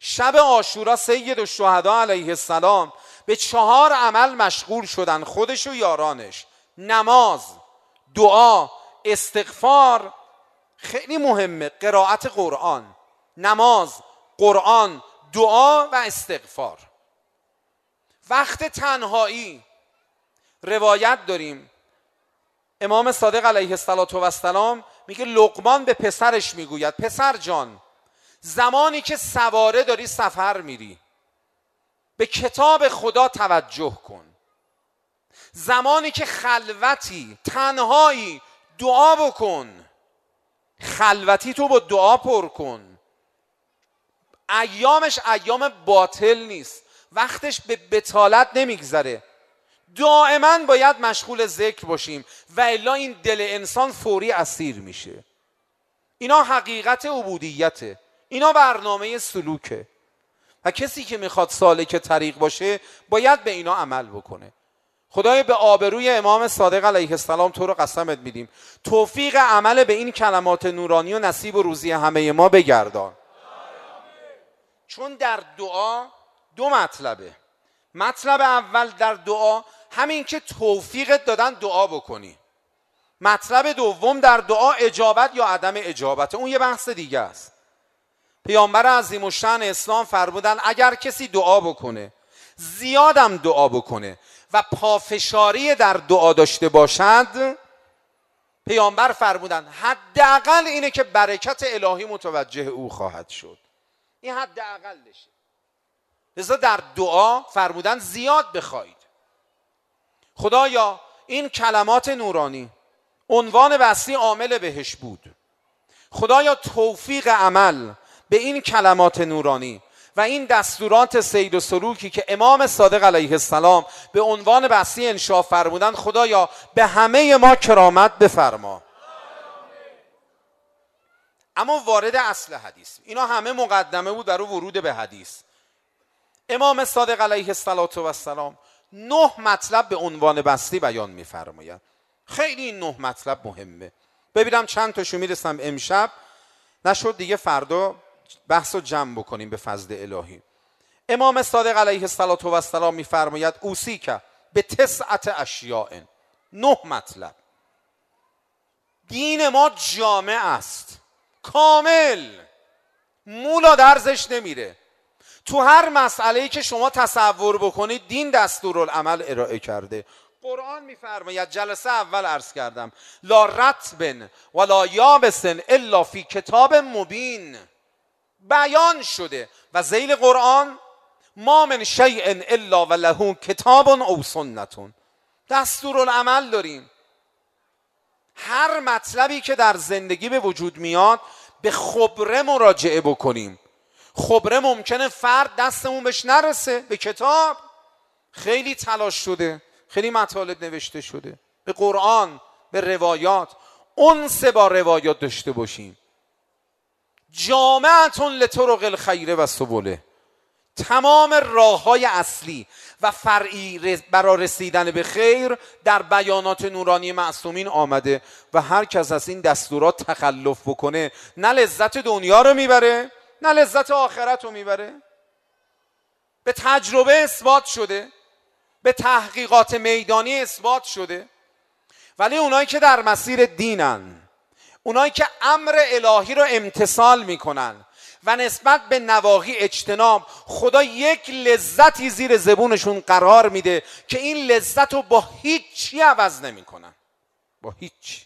شب عاشورا سید الشهدا علیه السلام به 4 عمل مشغول شدن، خودش و یارانش: نماز، دعا، استغفار. خیلی مهمه قرائت قرآن، نماز، قرآن، دعا و استغفار. وقت تنهایی روایت داریم امام صادق علیه السلام میگه لقمان به پسرش میگوید: پسر جان، زمانی که سواره داری سفر میری به کتاب خدا توجه کن، زمانی که خلوتی تنهایی دعا بکن، خلوتی تو با دعا پر کن. ایامش ایام باطل نیست، وقتش به بطالت نمیگذره، دائما باید مشغول ذکر باشیم و الا این دل انسان فوری اسیر میشه. اینا حقیقت عبودیته، اینا برنامه سلوکه و کسی که میخواد سالک طریق باشه باید به اینا عمل بکنه. خدای به آبروی امام صادق علیه السلام تو رو قسمت میدیم توفیق عمل به این کلمات نورانی و نصیب و روزی همه ما بگردان. چون در دعا 2 مطلبه. مطلب اول در دعا همین که توفیقت دادن دعا بکنی. مطلب دوم در دعا اجابت یا عدم اجابت، اون یه بحث دیگه است. پیامبر عظیم الشأن اسلام فرمودن اگر کسی دعا بکنه، زیادم دعا بکنه و پافشاری در دعا داشته باشد، پیامبر فرمودن حداقل اینه که برکت الهی متوجه او خواهد شد. این حداقلشه. لذا در دعا فرمودن زیاد بخواید. خدایا این کلمات نورانی عنوان بحثی عامل بهش بود. خدایا توفیق عمل به این کلمات نورانی و این دستورات سیر و سلوکی که امام صادق علیه السلام به عنوان بحثی انشاء فرمودن، خدایا به همه ما کرامت بفرما. اما وارد اصل حدیث، اینا همه مقدمه بود برای ورود به حدیث. امام صادق علیه السلام 9 مطلب به عنوان بستی بیان می‌فرمایند. خیلی این 9 مطلب مهمه. ببینم چند تاشو میرسم امشب، نشد دیگه فردا بحثو جمع بکنیم به فضل الهی. امام صادق علیه السلام می‌فرماید اوصیک به 9 اشیاء. 9 مطلب. دین ما جامع است، کامل، مولا درزش نمیره. تو هر مسئله‌ای که شما تصور بکنید دین دستورالعمل ارائه کرده. قرآن میفرماید، جلسه اول عرض کردم، لا رطب ولا یابس الا فی کتاب مبین. بیان شده و ذیل قرآن ما من شیء الا وله کتاب او سنت. دستورالعمل داریم. هر مطلبی که در زندگی به وجود میاد به خبره مراجعه بکنیم. خبره ممکنه فرد دستمون بهش نرسه، به کتاب خیلی تلاش شده، خیلی مطالب نوشته شده، به قرآن، به روایات، انس با روایات داشته باشیم. جامعتون لطرق الخیر و سبله، تمام راه‌های اصلی و فرعی برای رسیدن به خیر در بیانات نورانی معصومین آمده و هر کس از این دستورات تخلف بکنه نه لذت دنیا رو میبره نه لذت آخرت رو میبره. به تجربه اثبات شده، به تحقیقات میدانی اثبات شده. ولی اونایی که در مسیر دینن، اونایی که امر الهی رو امتثال میکنن و نسبت به نواهی اجتناب، خدا یک لذتی زیر زبونشون قرار میده که این لذت رو با هیچی عوض نمیکنن، با هیچ.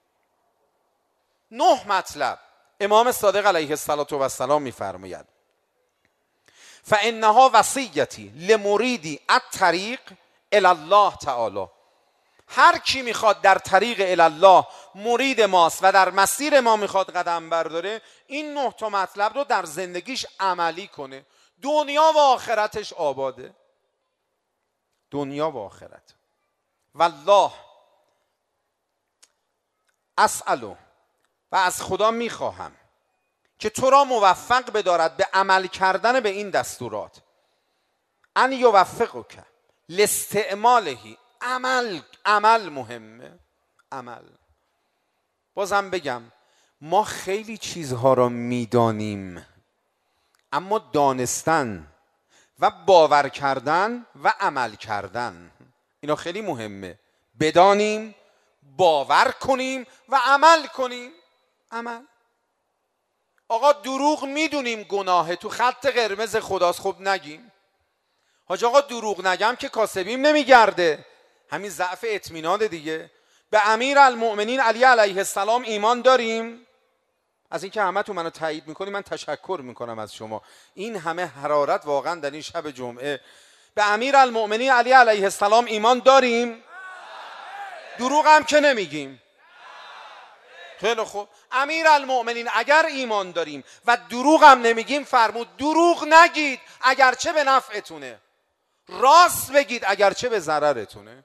9 مطلب امام صادق علیه السلام میفرماید فانها وصیتی لمریدی الطریق الی الله تعالی. هر کی میخواد در طریق الی الله مرید ماست و در مسیر ما میخواد قدم برداره، این 9 تا مطلب رو در زندگیش عملی کنه، دنیا و آخرتش آباده. دنیا و آخرت. والله اسألو، و از خدا میخواهم که تو را موفق بدارد به عمل کردن به این دستورات. ان یوفقک لاستعمالهی. عمل مهمه. عمل. بازم بگم ما خیلی چیزها را میدانیم اما دانستن و باور کردن و عمل کردن، اینا خیلی مهمه. بدانیم، باور کنیم و عمل کنیم. عمل. آقا دروغ میدونیم گناهه، تو خط قرمز خداست، خب نگیم. حاج آقا دروغ نگم که کاسبیم نمیگرده. همین ضعف اطمینان دیگه. به امیرالمؤمنین علی علیه السلام ایمان داریم. از اینکه همه تو منو تایید میکنی من تشکر میکنم از شما. این همه حرارت واقعا در این شب جمعه. به امیرالمؤمنین علی علیه السلام ایمان داریم؟ دروغ هم که نمیگیم. خیلی خوب. امیرالمؤمنین اگر ایمان داریم و دروغ هم نمیگیم فرمود دروغ نگید اگرچه به نفعتونه، راست بگید اگرچه به ضررتونه.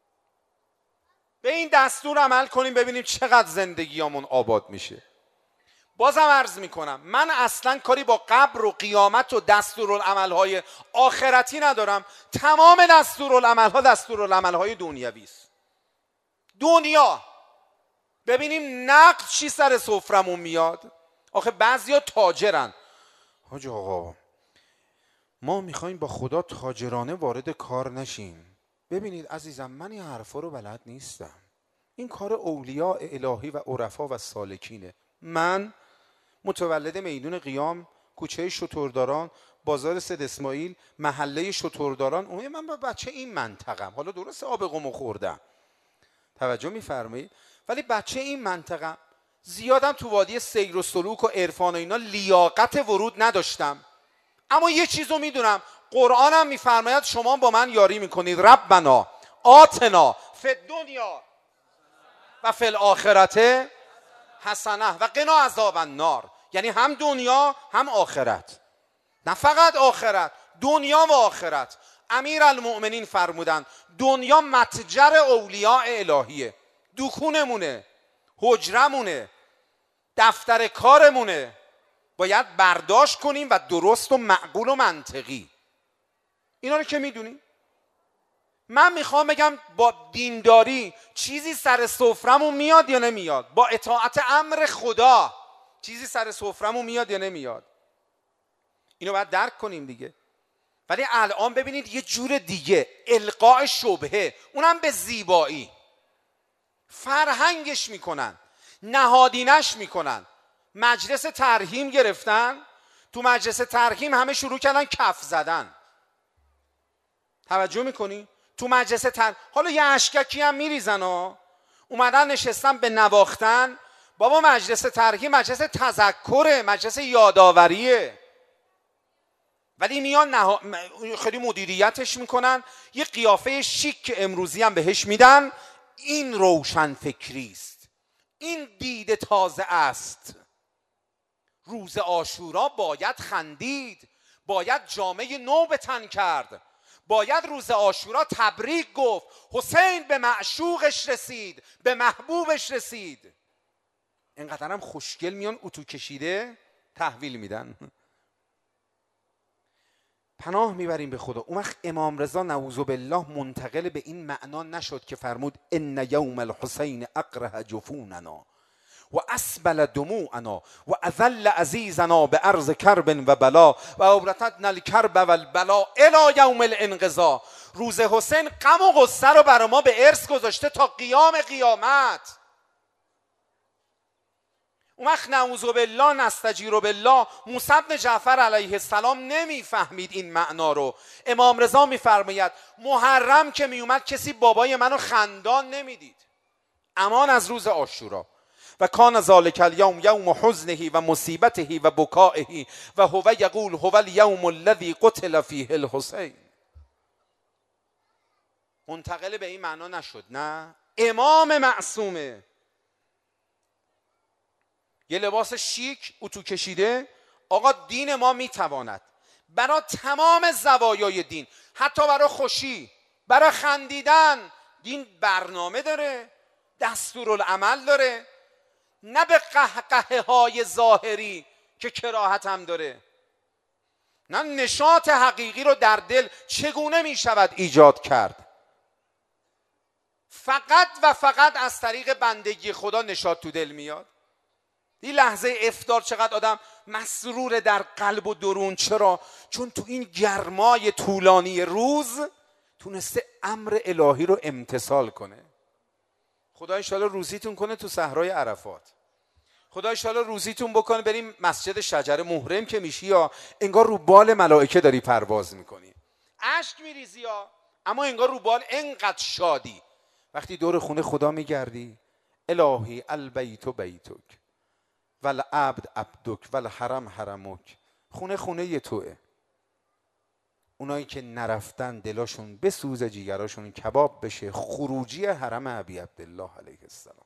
به این دستور عمل کنیم ببینیم چقدر زندگیامون آباد میشه. بازم عرض میکنم من اصلا کاری با قبر و قیامت و دستورالعملهای آخرتی ندارم. تمام دستورالعملها دستورالعملهای دنیوی است. دنیا ببینیم نقد چی سر سفرمون میاد. آخه بعضیا تاجرن. حاج آقا ما میخوایم با خدا تاجرانه وارد کار نشیم. ببینید عزیزم من این حرفا رو بلد نیستم. این کار اولیاء الهی و عرفا و سالکینه. من متولد میدون قیام، کوچه شترداران، بازار سید اسماعیل، محله شترداران، من بچه این منطقم. حالا درست آب قمو خوردم، توجه میفرمایید، ولی بچه این منطقم. زیادم تو وادی سیر و سلوک و عرفان و اینا لیاقت ورود نداشتم. اما یه چیزو میدونم، قرآنم میفرماید شما با من یاری میکنید ربنا آتنا فی الدنیا و فی الاخرته حسنه و قنا عذاب النار. یعنی هم دنیا هم آخرت، نه فقط آخرت، دنیا و آخرت. امیرالمؤمنین فرمودند دنیا متجر اولیاء الهیه، دکونمونه، حجرمونه، دفتر کارمونه. باید برداشت کنیم و درست و معقول و منطقی. اینا رو که میدونیم. من میخوام بگم با دینداری چیزی سر سفرمون میاد یا نمیاد؟ با اطاعت امر خدا چیزی سر سفرمون میاد یا نمیاد؟ اینو باید درک کنیم دیگه. ولی الان ببینید یه جور دیگه القاء شبهه، اونم به زیبایی فرهنگش میکنن، نهادینش میکنن. مجلس ترحیم گرفتن، تو مجلس ترحیم همه شروع کردن کف زدن. توجه میکنی؟ تو مجلس حالا یه اشککی هم میریزن ها، اومدن نشستن به نواختن. بابا مجلس ترحیم مجلس تذکره، مجلس یاداوریه. ولی میان خیلی مدیریتش میکنن، یه قیافه شیک که امروزی هم بهش میدن. این روشن فکری است، این دید تازه است. روز عاشورا باید خندید، باید جامه نو به تن کرد، باید روز عاشورا تبریک گفت حسین به معشوقش رسید، به محبوبش رسید. اینقدر هم خوشگل میان اتو کشیده تحویل میدن. پناه میبریم به خدا. اون وقت امام رضا نعوذ بالله منتقل به این معنا نشد که فرمود ان یوم الحسین اقرح جفوننا و اسبل دموعنا و اذل عزیزنا به ارض کرب و بلا و ابرتتنا الکرب و البلا الی یوم الانقضاء. روز حسین غم و غصه رو برای ما به ارث گذاشته تا قیام قیامت. اون وقت نعوذ بالله نستجیر بالله موسی بن جعفر علیه السلام نمیفهمید این معنا رو. امام رضا میفرماید محرم که میومد کسی بابای منو خندان نمیدید. امان از روز عاشورا. و کان ذالک الیوم یوم حزنه و مصیبته و بکائه و هو یقول هو الیوم الذی قتل فیه الحسین. منتقل به این معنا نشد. نه، امام معصومه، یه لباس شیک اتو کشیده. آقا دین ما میتواند برای تمام زوایای دین، حتی برای خوشی، برای خندیدن، دین برنامه داره، دستورالعمل داره. نه به قهقه های ظاهری که کراهت هم داره. نه، نشاط حقیقی رو در دل چگونه می شود ایجاد کرد؟ فقط و فقط از طریق بندگی خدا نشاط تو دل میاد. این لحظه افطار چقدر آدم مسرور در قلب و درون. چرا؟ چون تو این گرمای طولانی روز تونسته امر الهی رو امتثال کنه. خدا انشالله روزیتون کنه تو صحرای عرفات. خدا انشالله روزیتون بکنه بریم مسجد شجره. محرم که میشی یا انگار رو بال ملائکه داری پرواز میکنی، اشک میریزی یا اما انگار رو بال، انقدر شادی. وقتی دور خونه خدا میگردی، الهی البیت بیتک والعبد عبدک والحرم حرمک. خونه خونه توئه. اونایی که نرفتن دلاشون بسوزه، جیگراشون کباب بشه. خروجی حرم ابی عبدالله علیه السلام.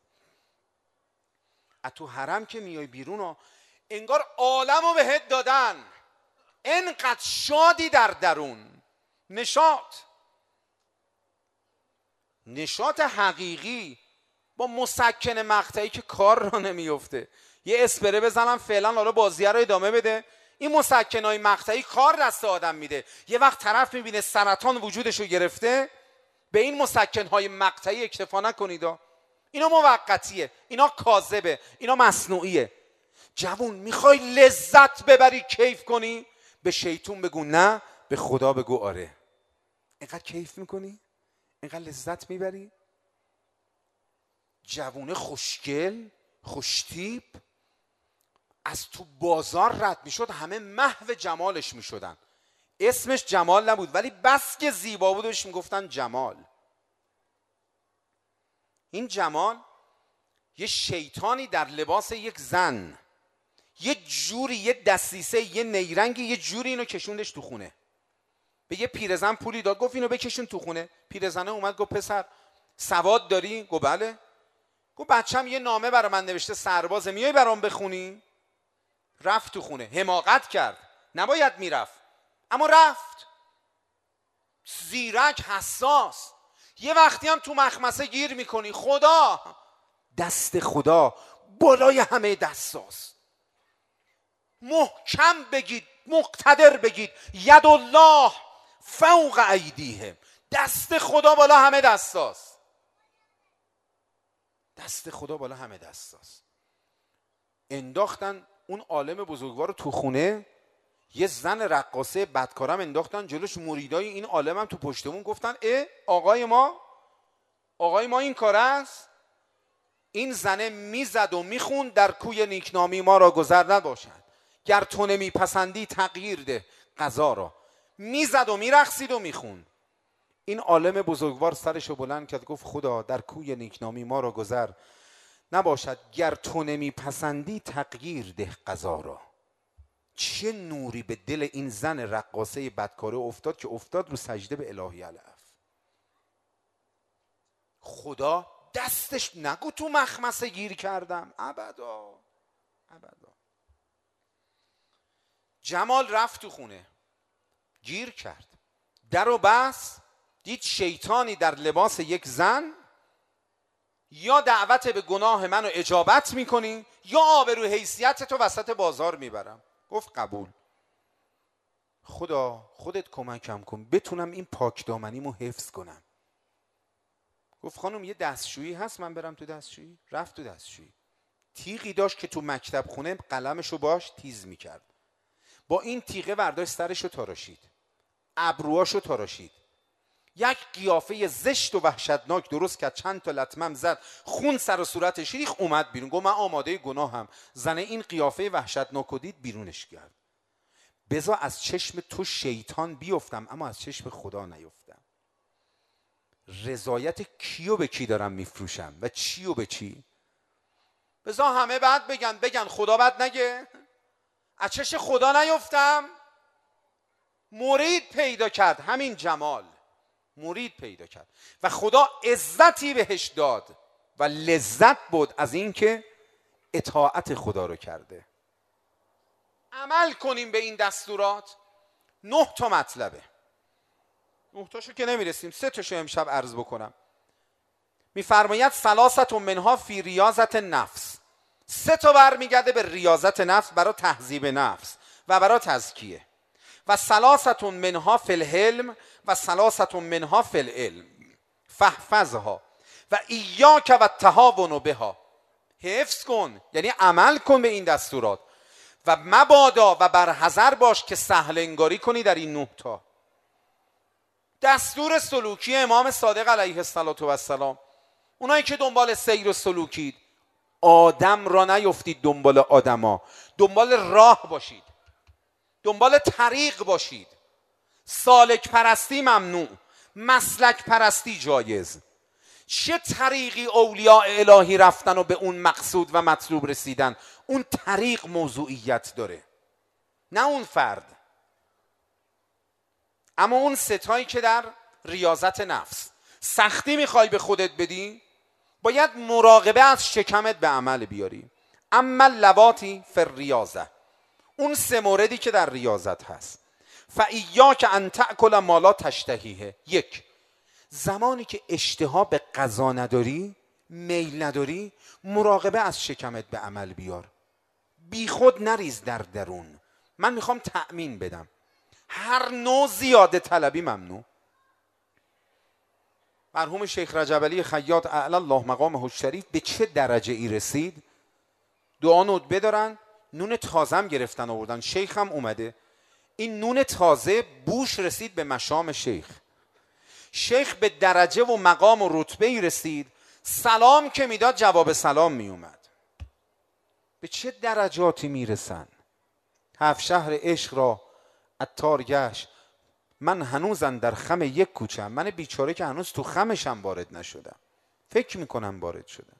از تو حرم که میای بیرون انگار عالمو بهت دادن، انقدر شادی در درون. نشاط حقیقی با مسکن مقطعی که کار را نمیفته. یه اسپره بزنم فعلا، حالا بازیه رو ادامه بده. این مسکنهای مقطعی کار دست آدم میده. یه وقت طرف میبینه سرطان وجودشو گرفته، به این مسکنهای مقطعی اکتفا نکنید. اینا موقتیه، اینا کاذبه، اینا مصنوعیه. جوون میخوای لذت ببری، کیف کنی، به شیطون بگو نه، به خدا بگو آره. اینقدر کیف میکنی؟ اینقدر لذت میبری؟ جوونه خوشگل، خوشتیپ از تو بازار رد میشد، همه محو جمالش میشدن. اسمش جمال نبود ولی بس که زیبا بود بهش میگفتن جمال. این جمال یه شیطانی در لباس یک زن، یه جوری، یه دسیسه، یه نیرنگی، یه جوری اینو کشوندش تو خونه. به یه پیرزن پولی داد، گفت اینو بکشون تو خونه. پیرزنه اومد گفت پسر سواد داری؟ گفت بله. گفت بچم یه نامه برای من نوشته سربازه، میای برام بخونی؟ رفت تو خونه. حماقت کرد، نباید میرفت اما رفت. زیرک، حساس. یه وقتی هم تو مخمسه گیر میکنی. خدا، دست خدا بالای همه دستاست. محکم بگید، مقتدر بگید ید الله فوق ایدیهم. دست خدا بالا همه دستاست. دست خدا بالا همه دستاست. انداختن اون عالم بزرگوار رو تو خونه. یه زن رقاصه بدکارم انداختن جلوش. مریدای این عالم هم تو پشتمون گفتن آقای ما این کار است. این زنه میزد و میخوند در کوی نیکنامی ما را گذر نباشد، گر تو نمیپسندی تغییر ده قضا را. میزد و میرقصید و میخوند. این عالم بزرگوار سرشو بلند کرد گفت خدا در کوی نیکنامی ما را گذر نباشد، گر تو نمیپسندی تغییر ده قضا را. چه نوری به دل این زن رقاصه بدکاره افتاد که افتاد رو سجده به الهی العف. خدا دستش نگو تو مخمسه گیر کردم، ابدا. جمال رفت تو خونه، گیر کرد، در و بس، دید شیطانی در لباس یک زن. یا دعوت به گناه منو اجابت میکنی یا آبرو حیثیت تو وسط بازار میبرم. گفت قبول. خدا خودت کمکم کن بتونم این پاک دامنیمو حفظ کنم. گفت خانم یه دستشویی هست من برم تو دستشویی؟ رفت تو دستشویی. تیغی داشت که تو مکتب خونه قلمشو باش تیز میکرد. با این تیغه برداشت سرشو تراشید، ابروهاشو تراشید، یک قیافه زشت و وحشتناک درست کرد، چند تا لطمم زد، خون سر و صورتش ریخت، اومد بیرون. گفت من آماده گناهم. زن این قیافه وحشتناک دید بیرونش کرد. بذار از چشم تو شیطان بیفتم اما از چشم خدا نیفتم. رضایت کیو به کی دارم میفروشم و چیو به چی؟ بذار همه بعد بگن خدا بعد نگه. از چشم خدا نیفتم. مرید پیدا کرد، همین جمال مرید پیدا کرد و خدا عزتی بهش داد و لذت بود از این که اطاعت خدا رو کرده. عمل کنیم به این دستورات. 9 تا مطلبه، 9 تاشو که نمیرسیم، 3 تاشو امشب عرض بکنم. میفرماید ثلاثه منها فی ریاضت نفس. 3 تا برمیگرده به ریاضت نفس، برای تهذیب نفس و برای تزکیه. و ثلاثه منها فی الحلم و ثلاثه منها فی العلم فاحفظها و ایاک و التهاون بها. حفظ کن، یعنی عمل کن به این دستورات و مبادا و بر حذر باش که سهل انگاری کنی در این 9 تا. دستور سلوکی امام صادق علیه السلام. اونایی که دنبال سیر و سلوکید، آدم را نیفتید دنبال آدما، دنبال راه باشید، دنبال طریق باشید. سالک پرستی ممنوع، مسلک پرستی جایز. چه طریقی اولیاء الهی رفتن و به اون مقصود و مطلوب رسیدن، اون طریق موضوعیت داره، نه اون فرد. اما اون ستایی که در ریاضت نفس سختی میخوای به خودت بدی، باید مراقبه از شکمت به عمل بیاری. اما لواتی فی الریاضه، اون 3 موردی که در ریاضت هست. فایاک ان تأکل ما لا تشتهیه. 1، زمانی که اشتها به غذا نداری، میل نداری، مراقبه از شکمت به عمل بیار. بی خود نریز در درون. من میخوام تأمین بدم. هر نوع زیاده طلبی ممنوع. مرحوم شیخ رجب علی خیاط اعلی الله مقامه الشریف به چه درجه ای رسید؟ دعا ندبه دارن، نون تازم گرفتن آوردن، شیخ هم اومده. این نون تازه بوش رسید به مشام شیخ. شیخ به درجه و مقام و رتبه ای رسید، سلام که میداد جواب سلام میومد. به چه درجاتی میرسن؟ 7 شهر عشق را عطار گشت، من هنوزم در خم یک کوچم. من بیچاره که هنوز تو خمشم وارد نشدم، فکر میکنم وارد شدم.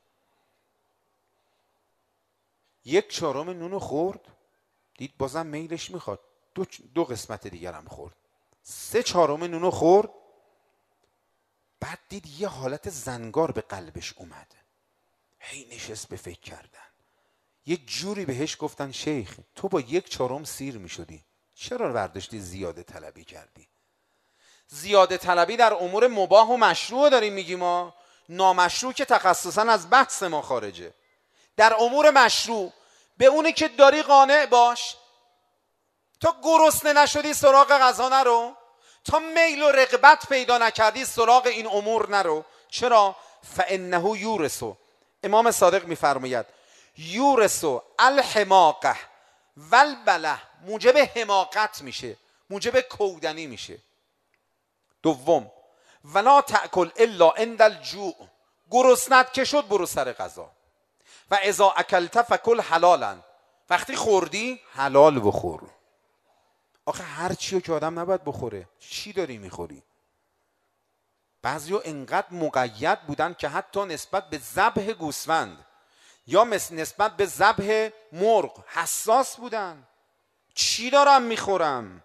1/4 نونو خورد، دید بازم میلش میخواد، 2 قسمت دیگرم خورد. 3/4 نونو خورد، بعد دید یه حالت زنگار به قلبش اومد. هی نشست به فکر کردن. یه جوری بهش گفتن شیخ تو با 1/4 سیر میشدی، چرا برداشتی زیاده طلبی کردی؟ زیاده طلبی در امور مباح و مشروع داریم میگیم ما، نامشروع که تخصصا از بحث ما خارجه. در امور مشروع به اونی که داری قانع باش. تا گرسنه نشدی سراغ غذا نرو، تا میل و رغبت پیدا نکردی سراغ این امور نرو. چرا؟ فانه یورث. امام صادق میفرماید یورث الحماقه والبله، موجب حماقت میشه، موجب کودنی میشه. 2، ولا تأکل الا عند الجوع، گرسنت که شد برو سر غذا. و اذا اکلت فکل حلالا، وقتی خوردی حلال بخور. آخه هر چیو که آدم نباید بخوره، چی داری میخوری؟ بعضیو انقدر مقید بودن که حتی نسبت به ذبح گوسفند یا نسبت به ذبح مرغ حساس بودن. چی دارم میخورم؟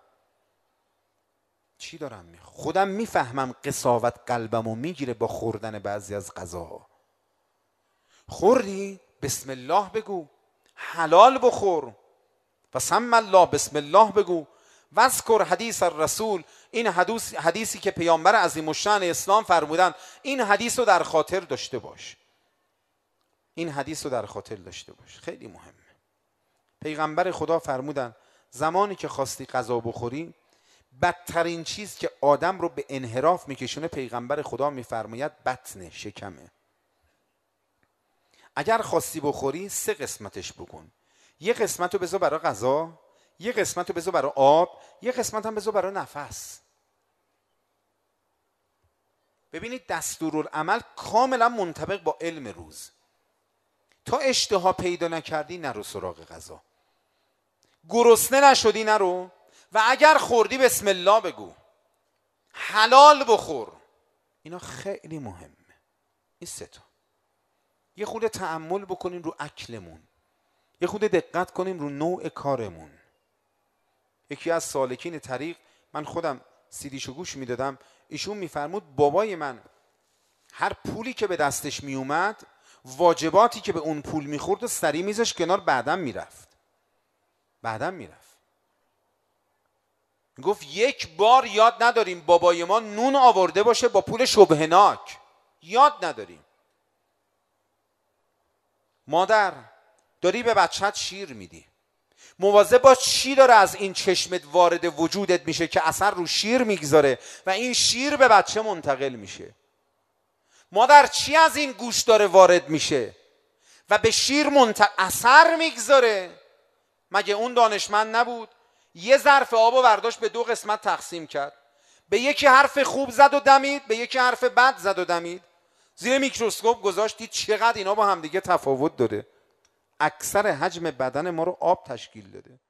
چی دارم میخورم؟ خودم میفهمم قساوت قلبمو میگیره با خوردن بعضی از غذاها. خوردی؟ بسم الله بگو، حلال بخور. و سم الله، بسم الله بگو. واذکر حدیث الرسول، این حدیثی که پیامبر عظیم الشأن اسلام فرمودن، این حدیث رو در خاطر داشته باش. این حدیث رو در خاطر داشته باش، خیلی مهمه. پیغمبر خدا فرمودن زمانی که خواستی غذا بخوری، بدترین چیز که آدم رو به انحراف میکشونه، پیغمبر خدا میفرماید بطنه، شکمه. اگر خواستی بخوری 3 قسمتش بکن. 1 قسمت رو بذار برای غذا، 1 قسمت رو بذار برای آب، 1 قسمت هم بذار برای نفس. ببینید دستورالعمل کاملا منطبق با علم روز. تا اشتها پیدا نکردی نرو سراغ غذا، گرسنه نشدی نرو، و اگر خوردی بسم الله بگو، حلال بخور. اینا خیلی مهمه. این 3 تا. یه خود تأمل بکنیم رو اکلمون، یه خود دقت کنیم رو نوع کارمون. یکی از سالکین طریق، من خودم سیدیشو گوش میدادم، ایشون میفرمود بابای من هر پولی که به دستش میومد، واجباتی که به اون پول میخورد و سری میذاش کنار، بعدم میرفت. گفت 1 بار یاد نداریم بابای ما نون آورده باشه با پول شبهناک، یاد نداریم. مادر داری به بچت شیر میدی، مواظب باش چی داره از این چشمت وارد وجودت میشه که اثر رو شیر میگذاره و این شیر به بچه منتقل میشه. مادر چی از این گوش داره وارد میشه و به شیر اثر میگذاره. مگه اون دانشمند نبود؟ یه ظرف آب و برداشت به 2 قسمت تقسیم کرد، به یکی حرف خوب زد و دمید، به یکی حرف بد زد و دمید، زیر میکروسکوپ گذاشت، دید چقدر اینا با همدیگه تفاوت داره. اکثر حجم بدن ما رو آب تشکیل داده.